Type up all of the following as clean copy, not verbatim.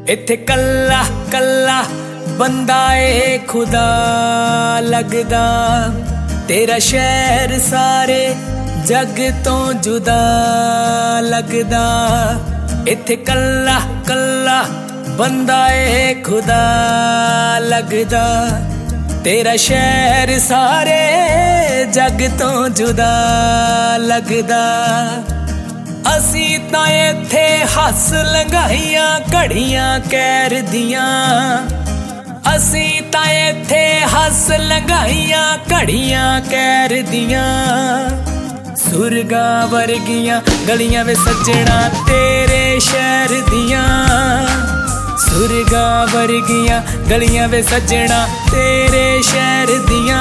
इत्थे कल्ला कल्ला बंदा ए खुदा लगदा, तेरा शहर सारे जग तो जुदा लगदा। इत्थे कल्ला कल्ला बंदा ए खुदा लगदा, तेरा शहर सारे जग तो जुदा लगदा। असी तां इत्थे हस लंघाइयां घड़ियां कैर दियां, असी तां इत्थे हस लंघाइयां घड़ियां कैर दियां। सुरगां वर्गियां गलियां वे सज्जणा तेरे शहर दियां, सुरगां वर्गियां गलियां वे सज्जणा तेरे शहर दियां,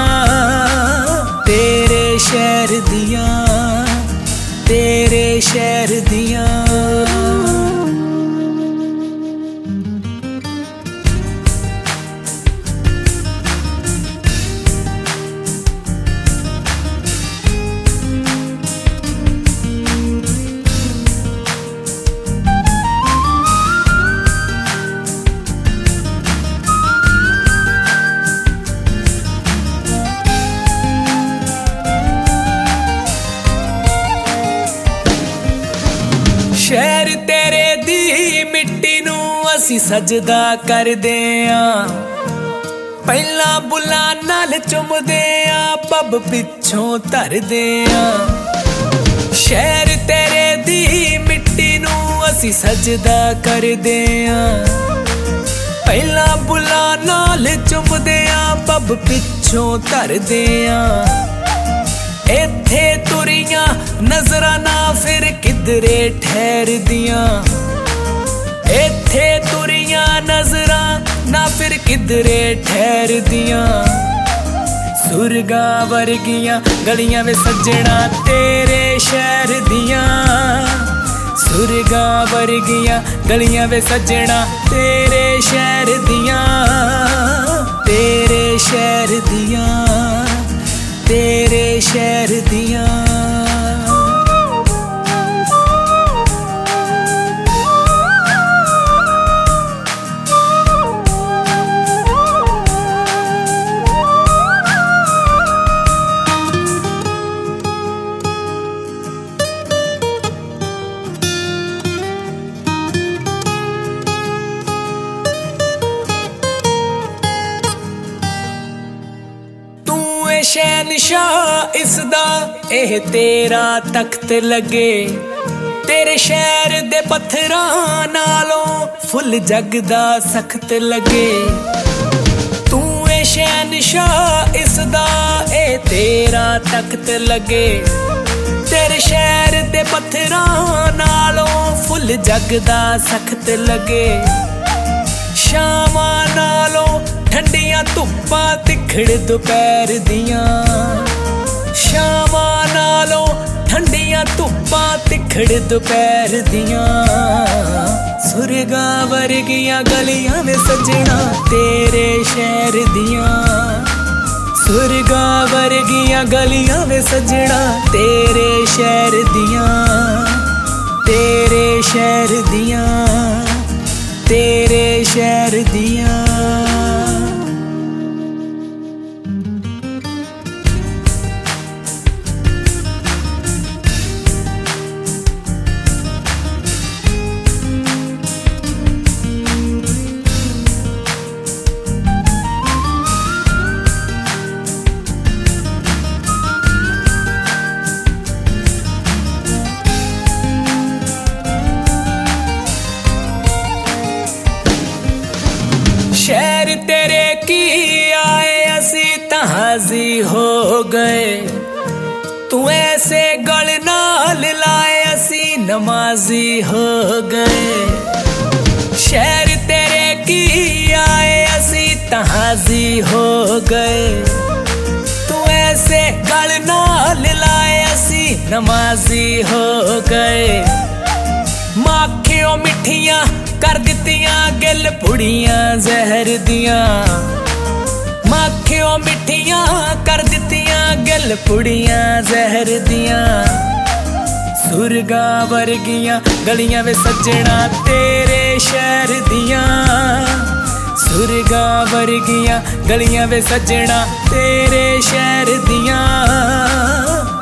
तेरे शहर दियां, तेरे शहर दियां। शहर तेरे दी मिट्टी नू असी सजदा करदे आं, पहला बुला नाल चुमदे आं पब पिछों धरदे आं। शहर तेरे दी मिट्टी नू असी सजदा करदे आं, पहला बुला नाल चुमदे आं पब पिछों धरदे आं। इत्थे तुरियां नजरां ना फिर किधरे ठहर दियां, इत्थे तुरियां नजरां ना फिर किधरे ठहर दियां। सुरगां वर्गियां गलियां वे सज्जणा तेरे शहर दियां, सुरगां वर्गियां गलियां वे सज्जणा तेरे शहर दियां, तेरे शहर दियां, तेरे शहर दियां। शहनशाह इसदा एह तेरा तख्त लगे, तेरे शहर दे पत्थरां नालों फुल जग दा सख्त लगे। तू ए शहनशाह इसदा एह तेरा तख्त लगे, तेरे शहर दे पत्थरां नालों फुल जग दा सख्त लगे। शामां नालों ठंडियां धुप्पां तिखड़ दोपहर दियां, शामां नालों ठंडियां धुप्पां तिखड़ दोपहर दियां। सुरगां वर्गियां गलियां वे सज्जणा तेरे शहर दियां, सुरगां वर्गियां गलियां वे सज्जणा तेरे शहर दियां, तेरे शहर दियां, तेरे शहर दियां। शहर तेरे की आए असी तहाजी हो गए, तू ऐसे गल नाल लाए असी नमाजी हो गए। शहर तेरे की आए असी तहाजी हो गए, तू ऐसे गल नाल लाए असी नमाजी हो गए। माखियों मिठियां कर दित्तियां गिल पुड़ियां जहर दियां, माखियों मिठियां कर दित्तियां गिल पुड़ियां जहर दियां। सुरगां वर्गियां गलियां वे सज्जणा तेरे शहर दियां सुरगा वर्गियां गलियां वे सजना तेरे शहर दियां,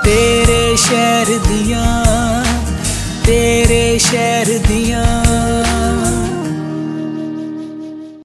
तेरे शहर दियां, तेरे शहर दियां।